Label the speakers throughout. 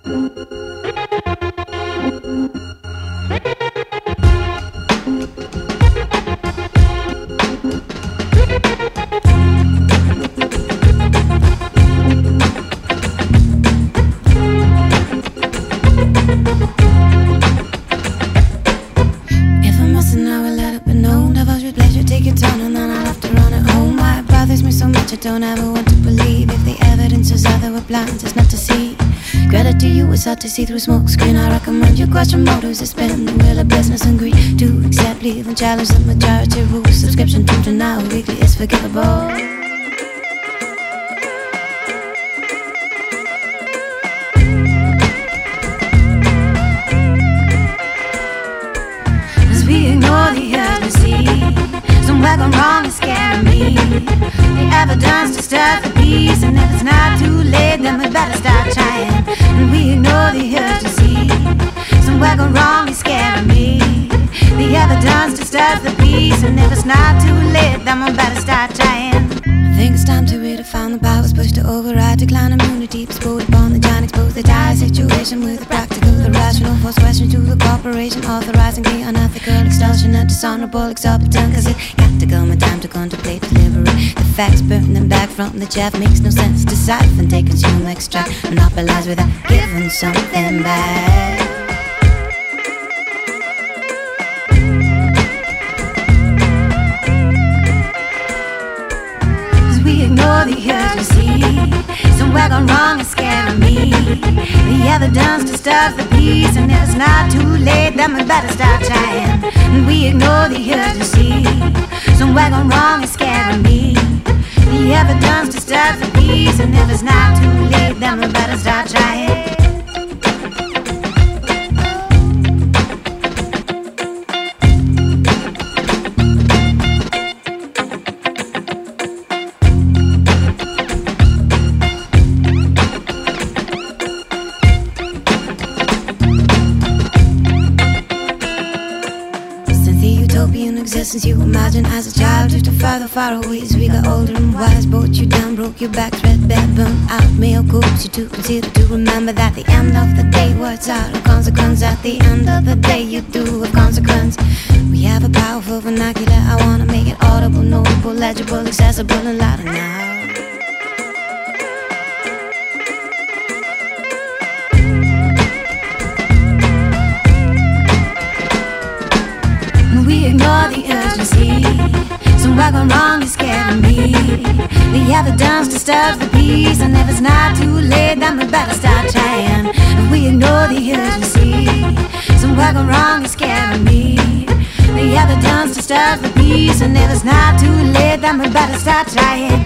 Speaker 1: Hard to see through smoke screen. I recommend you question motives. It's been the will of business and greed to accept, leave and challenge the majority rules. Subscription to denial weekly is forgivable. As we ignore the urgency, somewhere gone wrong is scaring me. The evidence disturbs the peace, and if it's not too late, then we better start trying. And we ignore the urgency, somewhere gone wrong is scaring me. The evidence disturbs the peace, and if it's not too late, then we better start trying. I think it's time to redefine the powers pushed to override, decline immunity, bestowed upon the giant, expose the dire situation with the practical, the rational, force question to the corporation, authorizing the unethical, extortionate, dishonorable, exorbitant, cause it got to come a time to contemplate delivery. The facts burn them back from the chaff, makes no sense to siphon, take, consume, extract, monopolize without giving something back. Ignore the urgency, somewhere gone wrong is scaring me. The evidence disturbs the peace, and if it's not too late, then we better start trying. And we ignore the urgency, somewhere gone wrong is scaring me. The evidence disturbs the peace, and if it's not too late, then we better start trying. Since you imagine as a child, drifted further, far away as we got older and wise. Brought you down, broke your back, threadbare, burnt out, male coats you to consider to remember that the end of the day, words out of consequence. At the end of the day, you do have consequence. We have a powerful vernacular. I wanna make it audible, notable, legible, accessible, and louder now. We ignore the urgency, somewhere gone wrong is scaring me. The evidence disturbs the peace, and if it's not too late, then we better start trying. We ignore the urgency, somewhere gone wrong is scaring me. The evidence disturbs the peace, and if it's not too late, then we better start trying.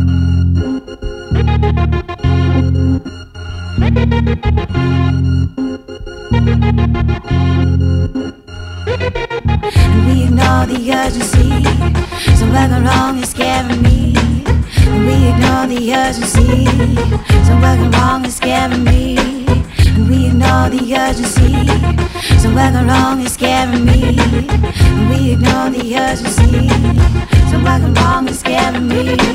Speaker 1: And we ignore the urgency, somewhere gone wrong is scaring me. And we ignore the urgency, somewhere gone wrong is scaring me. And we ignore the urgency, somewhere gone wrong is scaring me. And we ignore the urgency, somewhere gone wrong is scaring me.